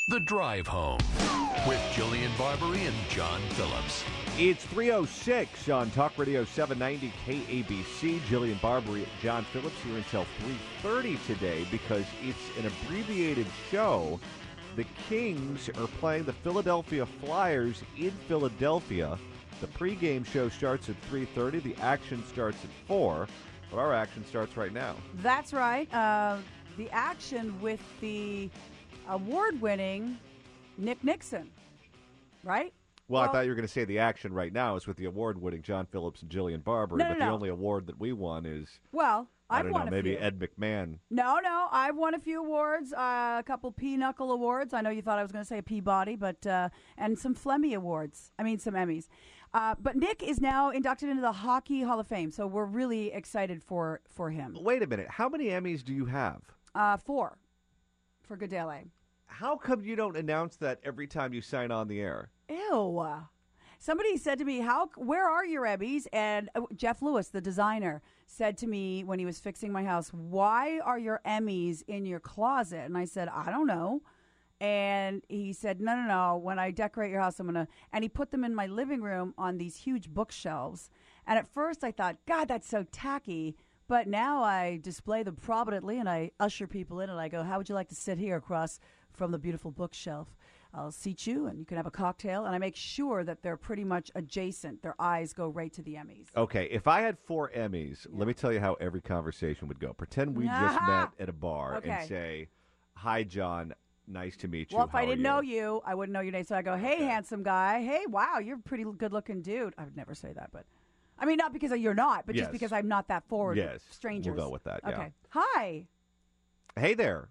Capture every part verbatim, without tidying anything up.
The Drive Home with Jillian Barbary and John Phillips. It's three oh six on Talk Radio seven ninety K A B C. Jillian Barbary, John Phillips here until three thirty today because it's an abbreviated show. The Kings are playing the Philadelphia Flyers in Philadelphia. The pregame show starts at three thirty. The action starts at four. But our action starts right now. That's right. Uh, the action with the award-winning Nick Nixon, right? Well, well, I thought you were going to say the action right now is with the award-winning John Phillips and Jillian Barbary, no, no, but no. the only award that we won is, well, I I've don't won know, a maybe few. Ed McMahon. No, no, I've won a few awards, uh, a couple P-Knuckle awards. I know you thought I was going to say Peabody, but uh, and some Flemmy awards. I mean, some Emmys. Uh, but Nick is now inducted into the Hockey Hall of Fame, so we're really excited for, for him. Wait a minute. How many Emmys do you have? Uh, four for Goodale. How come you don't announce that every time you sign on the air? Ew. Somebody said to me, "How? Where are your Emmys?" And uh, Jeff Lewis, the designer, said to me when he was fixing my house, "Why are your Emmys in your closet?" And I said, "I don't know." And he said, "No, no, no. When I decorate your house, I'm going to..." And he put them in my living room on these huge bookshelves. And at first I thought, God, that's so tacky. But now I display them prominently and I usher people in and I go, "How would you like to sit here across from the beautiful bookshelf? I'll seat you and you can have a cocktail." And I make sure that they're pretty much adjacent. Their eyes go right to the Emmys. Okay, if I had four Emmys, yeah. Let me tell you how every conversation would go. Pretend we just met at a bar okay. and say, "Hi, John. Nice to meet you. Well, if How I didn't you? know you, I wouldn't know your name. So I go, "Hey, okay. handsome guy. Hey, wow, you're a pretty good-looking dude." I would never say that, but... I mean, not because you're not, but yes. just because I'm not that forward yes. with strangers. We'll go with that, yeah. Okay. Hi. Hey there.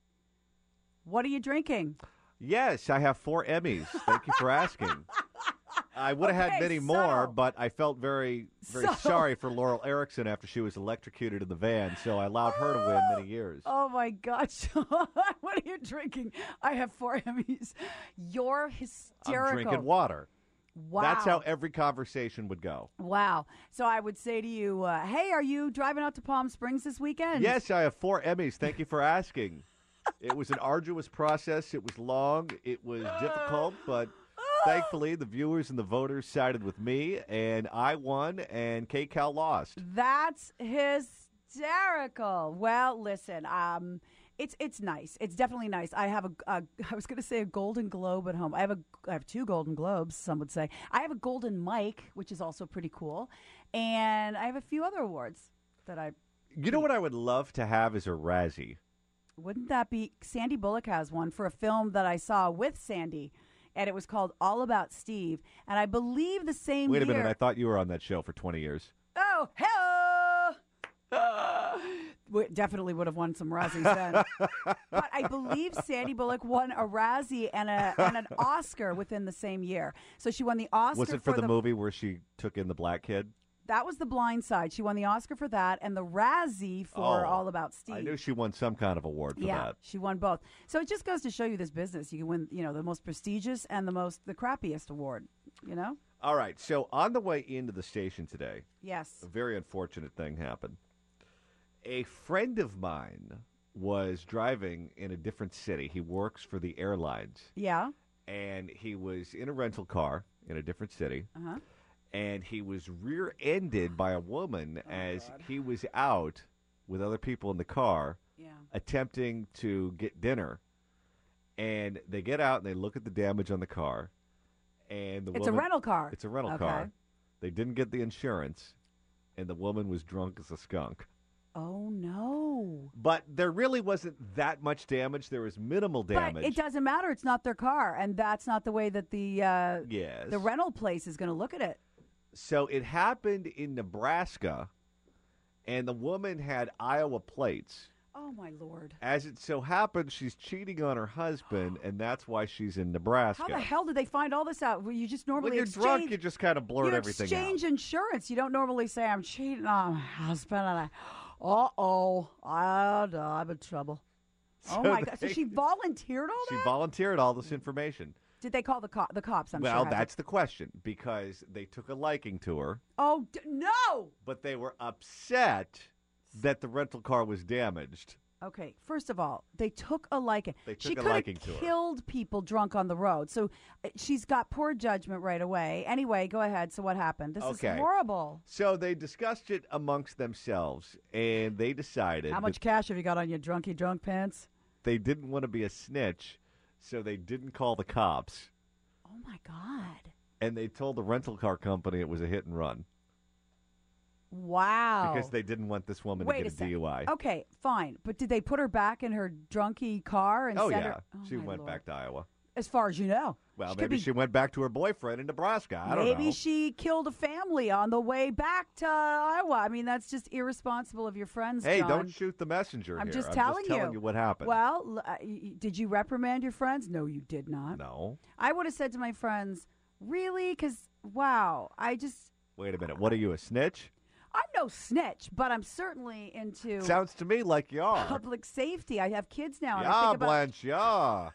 What are you drinking? Yes, I have four Emmys. Thank you for asking. I would have okay, had many so, more, but I felt very, very so, sorry for Laurel Erickson after she was electrocuted in the van, so I allowed her to win many years. Oh, my gosh. What are you drinking? I have four Emmys. You're hysterical. I'm drinking water. Wow. That's how every conversation would go. Wow. So I would say to you, uh, hey, are you driving out to Palm Springs this weekend? Yes, I have four Emmys. Thank you for asking. It was an arduous process. It was long. It was difficult, but thankfully the viewers and the voters sided with me, and I won, and K-Cal lost. That's hysterical. Well, listen, um... It's it's nice. It's definitely nice. I have a, a I was going to say a Golden Globe at home. I have a I have two Golden Globes, some would say. I have a Golden Mike, which is also pretty cool, and I have a few other awards that I. You know what I would love to have is a Razzie. Wouldn't that be? Sandy Bullock has one for a film that I saw with Sandy, and it was called All About Steve. And I believe the same. Wait a year, minute! I thought you were on that show for twenty years. Oh, hello. We definitely would have won some Razzies then. But I believe Sandy Bullock won a Razzie and, a, and an Oscar within the same year. So she won the Oscar. Was it for, for the, the movie where she took in the black kid? That was The Blind Side. She won the Oscar for that and the Razzie for oh, All About Steve. I knew she won some kind of award for yeah, that. She won both. So it just goes to show you this business. You can win, you know, the most prestigious and the most the crappiest award, you know? All right. So on the way into the station today, yes, a very unfortunate thing happened. A friend of mine was driving in a different city. He works for the airlines. Yeah. And he was in a rental car in a different city. Uh-huh. And he was rear-ended by a woman oh, as God. he was out with other people in the car yeah. attempting to get dinner. And they get out and they look at the damage on the car. And the It's woman, a rental car. It's a rental okay. car. They didn't get the insurance. And the woman was drunk as a skunk. Oh, no. But there really wasn't that much damage. There was minimal damage. But it doesn't matter. It's not their car. And that's not the way that the uh, yes. the rental place is going to look at it. So it happened in Nebraska, and the woman had Iowa plates. Oh, my Lord. As it so happens, she's cheating on her husband, and that's why she's in Nebraska. How the hell did they find all this out? Well, you just normally When you're exchange, drunk, you just kind of blurt you everything exchange out. insurance. You don't normally say, I'm cheating on my husband, and I, uh-oh, I, I'm in trouble. So oh, my they, God. So she volunteered all She that? volunteered all this information. Did they call the, co- the cops? I'm well, sure. that's the question, because they took a liking to her. Oh, d- no! But they were upset that the rental car was damaged. Okay, first of all, they took a liking. They took she a could have liking to her. killed people drunk on the road. So uh, she's got poor judgment right away. Anyway, go ahead. So what happened? This Okay. is horrible. So they discussed it amongst themselves, and they decided How much that cash have you got on your drunky drunk pants? they didn't want to be a snitch, so they didn't call the cops, Oh, my God. and they told the rental car company it was a hit and run Wow. because they didn't want this woman Wait to a get a, sec. D U I. Okay, fine. But did they put her back in her drunky car and Oh, send yeah. her? Oh, she my went Lord. back to Iowa. As far as you know. Well, She could maybe be- she went back to her boyfriend in Nebraska. I don't Maybe know. she killed a family on the way back to Iowa. I mean, that's just irresponsible of your friends, Hey, John. don't shoot the messenger I'm here. just I'm telling just telling you. you what happened. Well, l- uh, y- y- did you reprimand your friends? No, you did not. No. I would have said to my friends, really? Because, wow, I just, Wait a minute. What are you, a snitch? I'm no snitch, but I'm certainly into Sounds to me like you are. public safety. I have kids now. And I Yeah, think about, Blanche, yeah.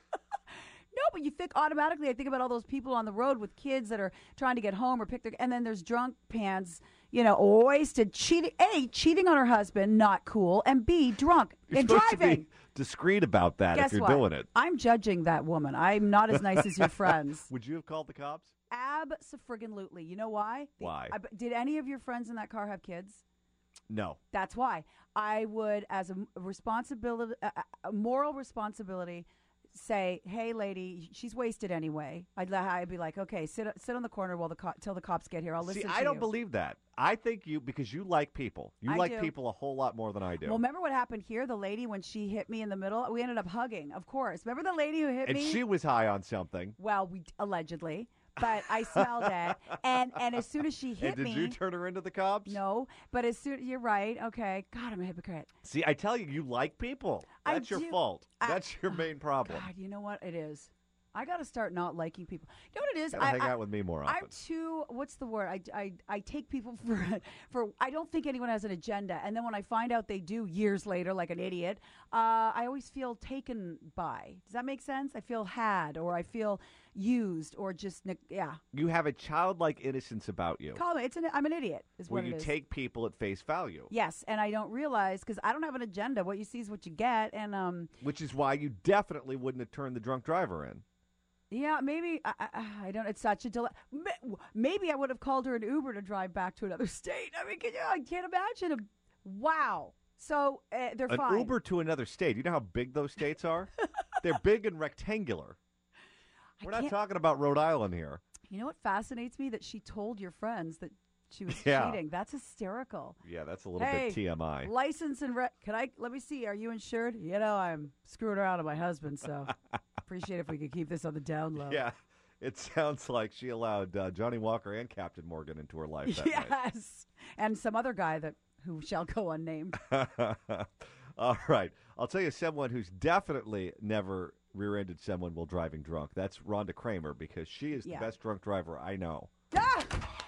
No, but you think automatically, I think about all those people on the road with kids that are trying to get home or pick their, and then there's drunk pants, you know, wasted, cheating, A, cheating on her husband, not cool, and B, drunk You're and supposed driving. to be discreet about that Guess if you're what? doing it. I'm judging that woman. I'm not as nice as your friends. Would you have called the cops? Abso-friggin-lutely. You know why? The- Why? I, did any of your friends in that car have kids? No. That's why. I would, as a m- responsibility, a, a moral responsibility, say, "Hey, lady, she's wasted anyway." I'd, li- I'd be like, "Okay, sit sit on the corner while the co- till the cops get here. I'll listen See, to I don't you." believe that. I think you, because you like people. You I like do. people a whole lot more than I do. Well, remember what happened here? The lady, when she hit me in the middle, we ended up hugging, of course. Remember the lady who hit and me? she was high on something. Well, we allegedly, but I smelled it, and and as soon as she hit And did me, you turn her into the cops? no, but as soon you're right. Okay, God, I'm a hypocrite. See, I tell you, you like people. I That's your do. fault. I- That's your main problem. God, you know what it is? I got to start not liking people. You know what it is? Gotta I, hang I, out with me more often. I'm too. What's the word? I, I, I take people for for. I don't think anyone has an agenda, and then when I find out they do years later, like an idiot, uh, I always feel taken by. Does that make sense? I feel had, or I feel used, or just neg- yeah. You have a childlike innocence about you, Call me. It's an. I'm an idiot. Is where what you it is. take people at face value, Yes, and I don't realize because I don't have an agenda. What you see is what you get, and um, which is why you definitely wouldn't have turned the drunk driver in. yeah, maybe I, I, I don't. It's such a delay. Maybe I would have called her an Uber to drive back to another state. I mean, can you, I can't imagine. A, wow. So uh, they're An fine. Uber to another state. You know how big those states are? They're big and rectangular. I We're not can't- talking about Rhode Island here. You know what fascinates me? That she told your friends that she was Yeah. cheating. That's hysterical. Yeah, that's a little Hey, bit T M I. License and re- can I? Let me see. Are you insured? You know, I'm screwing around with my husband, so appreciate if we could keep this on the down low. Yeah, it sounds like she allowed uh, Johnny Walker and Captain Morgan into her life that night. Yes, and some other guy that who shall go unnamed. All right. I'll tell you someone who's definitely never rear-ended someone while driving drunk. That's Rhonda Kramer, because she is Yeah. the best drunk driver I know. Ah!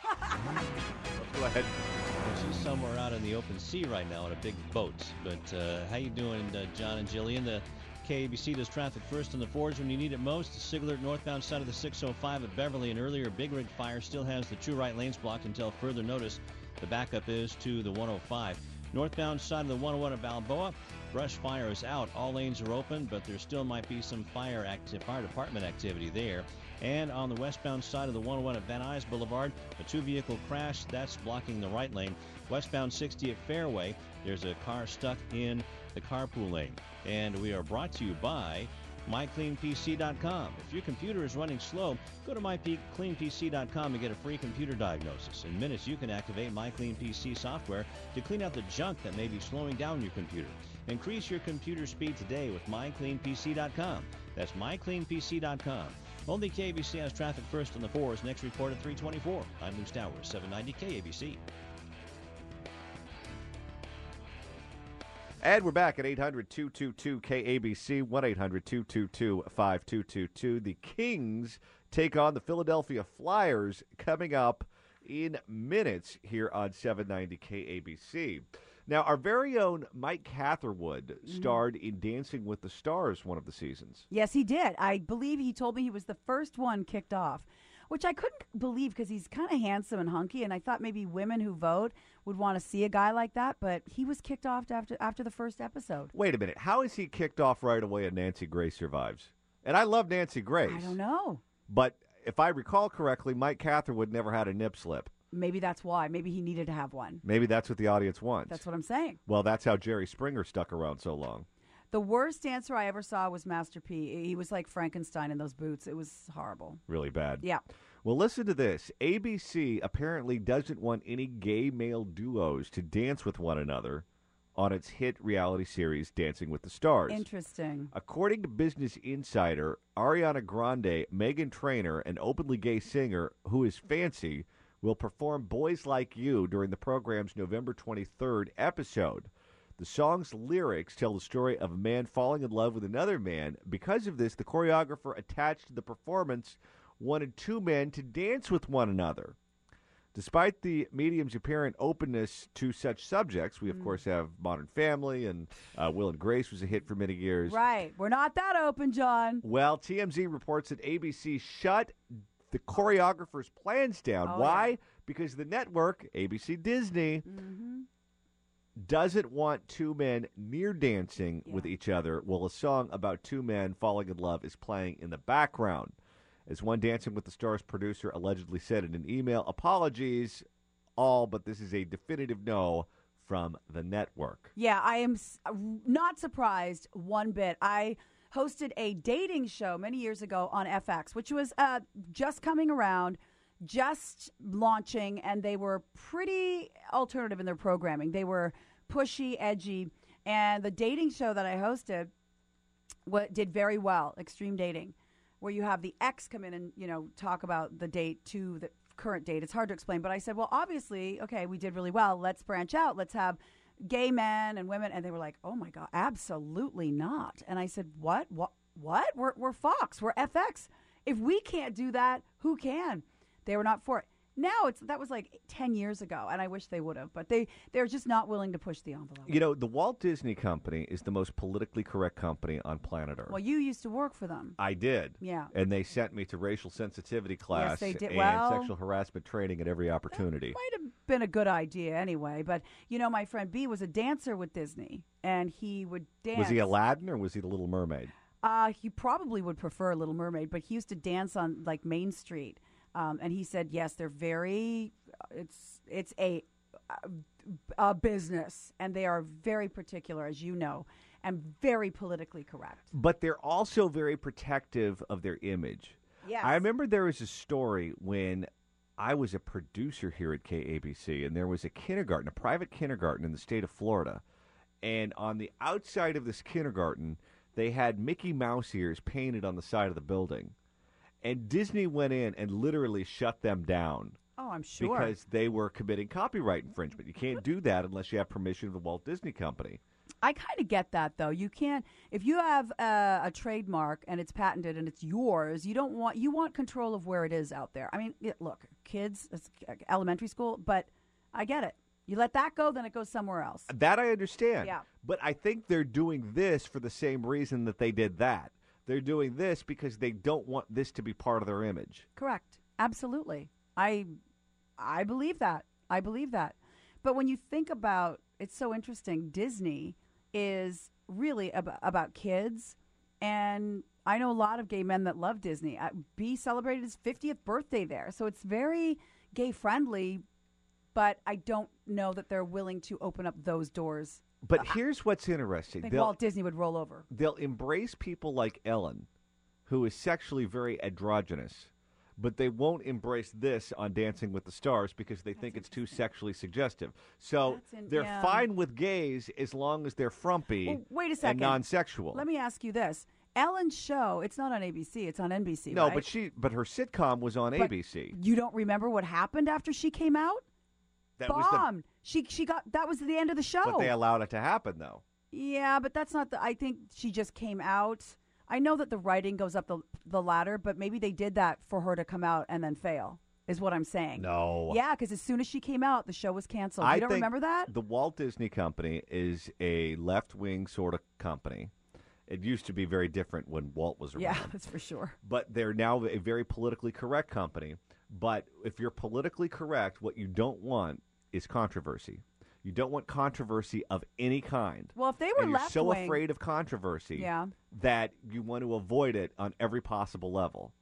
Let's go ahead. Well, she's somewhere out in the open sea right now on a big boat. But uh, how you doing, uh, John and Jillian? The K A B C does traffic first on the fours when you need it most. The Sigler northbound side of the six oh five at Beverly. An earlier big rig fire still has the two right lanes blocked until further notice. The backup is to the one oh five. Northbound side of the one oh one at Balboa, brush fire is out. All lanes are open, but there still might be some fire acti- fire department activity there. And on the westbound side of the one oh one at Van Nuys Boulevard, a two-vehicle crash that's blocking the right lane. Westbound sixty at Fairway, there's a car stuck in the carpool lane. And we are brought to you by my clean P C dot com. If your computer is running slow, go to my clean P C dot com and get a free computer diagnosis. In minutes, you can activate MyCleanPC software to clean out the junk that may be slowing down your computer. Increase your computer speed today with my clean P C dot com. That's my clean P C dot com. Only K A B C has traffic first on the fours. Next report at three twenty-four. I'm Lou Stowers, seven ninety K A B C. And we're back at eight hundred two two two K A B C, one eight hundred two two two five two two two. The Kings take on the Philadelphia Flyers coming up in minutes here on seven ninety K A B C. Now, our very own Mike Catherwood starred in Dancing with the Stars one of the seasons. Yes, he did. I believe he told me he was the first one kicked off. which I couldn't believe because he's kind of handsome and hunky, and I thought maybe women who vote would want to see a guy like that, but he was kicked off after after the first episode. Wait a minute. How is he kicked off right away and Nancy Grace survives? And I love Nancy Grace. I don't know. But if I recall correctly, Mike Catherwood never had a nip slip. Maybe that's why. Maybe he needed to have one. Maybe that's what the audience wants. That's what I'm saying. Well, that's how Jerry Springer stuck around so long. The worst dancer I ever saw was Master P. He was like Frankenstein in those boots. It was horrible. Really bad. Yeah. Well, listen to this. A B C apparently doesn't want any gay male duos to dance with one another on its hit reality series Dancing with the Stars. Interesting. According to Business Insider, Ariana Grande, Meghan Trainor, an openly gay singer who is fancy, will perform Boys Like You during the program's November twenty-third episode. The song's lyrics tell the story of a man falling in love with another man. Because of this, the choreographer attached to the performance wanted two men to dance with one another. Despite the medium's apparent openness to such subjects, we, of mm. course, have Modern Family, and uh, Will and Grace was a hit for many years. Right. We're not that open, John. Well, T M Z reports that A B C shut the choreographer's plans down. Oh, Why? yeah. Because the network, A B C Disney, mm-hmm. doesn't want two men near dancing yeah. with each other while a song about two men falling in love is playing in the background. As one Dancing with the Stars producer allegedly said in an email, apologies all, but this is a definitive no from the network. Yeah, I am s- not surprised one bit. I hosted a dating show many years ago on F X, which was uh, just coming around, just launching, and they were pretty alternative in their programming. They were pushy, edgy, and the dating show that I hosted what did very well, Extreme Dating, where you have the ex come in and, you know, talk about the date to the current date. It's hard to explain, but I said, well, obviously, okay, we did really well. Let's branch out. Let's have gay men and women. And they were like, oh, my God, absolutely not. And I said, what? What? What? We're, we're Fox. We're F X. If we can't do that, who can? They were not for it. Now, it's that was like ten years ago, and I wish they would have. But they, they're just not willing to push the envelope. You know, the Walt Disney Company is the most politically correct company on planet Earth. Well, you used to work for them. I did. Yeah. And they sent me to racial sensitivity class Yes, they did. and Well, sexual harassment training at every opportunity. Might have been a good idea anyway. But, you know, my friend B was a dancer with Disney, and he would dance. Was he Aladdin or was he the Little Mermaid? Uh, he probably would prefer Little Mermaid, but he used to dance on, like, Main Street. Um, and he said, yes, they're very, it's it's a, a business, and they are very particular, as you know, and very politically correct. But they're also very protective of their image. Yes. I remember there was a story when I was a producer here at K A B C, and there was a kindergarten, a private kindergarten in the state of Florida. And on the outside of this kindergarten, they had Mickey Mouse ears painted on the side of the building. And Disney went in and literally shut them down. Oh, I'm sure. Because they were committing copyright infringement. You can't do that unless you have permission of the Walt Disney Company. I kind of get that, though. You can't, if you have a, a trademark and it's patented and it's yours, you don't want, you want control of where it is out there. I mean, it, look, kids, it's elementary school, but I get it. You let that go, then it goes somewhere else. That I understand. Yeah. But I think they're doing this for the same reason that they did that. They're doing this because they don't want this to be part of their image. Correct. Absolutely. I I believe that. I believe that. But when you think about, it's so interesting, Disney is really ab- about kids. And I know a lot of gay men that love Disney. Uh, B celebrated his fiftieth birthday there. So it's very gay friendly, but I don't know that they're willing to open up those doors. But here's what's interesting. I think They'll, Walt Disney would roll over. They'll embrace people like Ellen, who is sexually very androgynous, but they won't embrace this on Dancing with the Stars because they That's think it's too sexually suggestive. So in, they're yeah. fine with gays as long as they're frumpy Well, wait a and second. non-sexual. Let me ask you this. Ellen's show, it's not on A B C, it's on N B C, no, right? but she, but her sitcom was on But A B C. You don't remember what happened after she came out? That Bombed. was She she got that was the end of the show. the, but they allowed it to happen though. Yeah, but that's not the. I think she just came out. I know that the writing goes up the the ladder, but maybe they did that for her to come out and then fail. Is what I'm saying. No. Yeah, because as soon as she came out, the show was canceled. I You don't think remember that? The Walt Disney Company is a left-wing sort of company. It used to be very different when Walt was around. Yeah, that's for sure. But they're now a very politically correct company. But if you're politically correct, what you don't want is controversy. You don't want controversy of any kind. Well, if they were and you're left so wing, afraid of controversy yeah. that you want to avoid it on every possible level.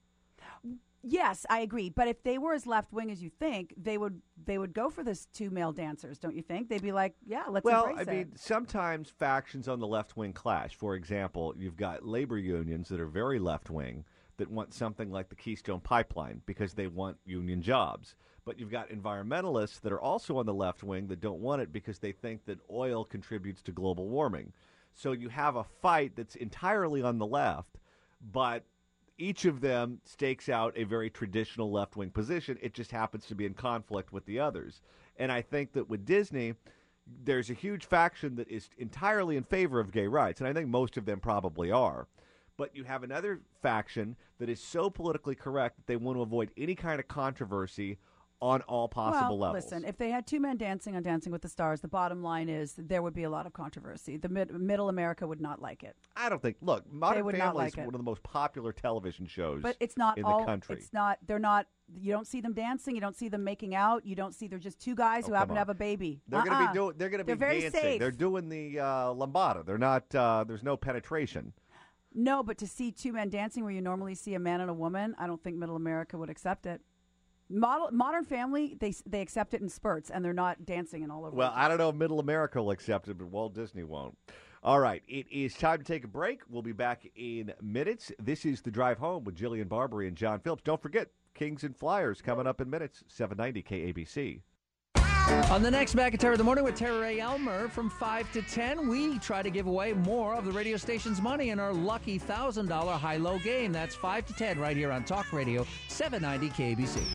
Yes, I agree. But if they were as left wing as you think, they would they would go for this two male dancers, don't you think? They'd be like, yeah, let's well, embrace I it. mean, sometimes factions on the left wing clash. For example, you've got labor unions that are very left wing that want something like the Keystone Pipeline because they want union jobs. But you've got environmentalists that are also on the left wing that don't want it because they think that oil contributes to global warming. So you have a fight that's entirely on the left, but each of them stakes out a very traditional left-wing position. It just happens to be in conflict with the others. And I think that with Disney, there's a huge faction that is entirely in favor of gay rights, and I think most of them probably are. But you have another faction that is so politically correct that they want to avoid any kind of controversy on all possible well, levels. Listen, if they had two men dancing on Dancing with the Stars, the bottom line is there would be a lot of controversy. The mid- middle America would not like it. I don't think. Look, Modern would Family not like is it. one of the most popular television shows But it's not in all, the country. It's not. They're not. You don't see them dancing. You don't see them making out. You don't see. They're just two guys Oh, who come happen to on. have a baby. They're going to Uh-uh. be doing. They're going to be They're very dancing. safe. They're doing the uh, lambada. They're not. Uh, there's no penetration. No, but to see two men dancing where you normally see a man and a woman, I don't think Middle America would accept it. Model, Modern Family, they they accept it in spurts, and they're not dancing and all over. Well, it. I don't know if Middle America will accept it, but Walt Disney won't. All right, it is time to take a break. We'll be back in minutes. This is The Drive Home with Jillian Barbary and John Phillips. Don't forget, Kings and Flyers coming up in minutes, seven ninety K A B C. On the next McIntyre of the Morning with Tara Ray Elmer from five to ten, we try to give away more of the radio station's money in our lucky one thousand dollars high-low game. That's five to ten right here on Talk Radio seven ninety K A B C.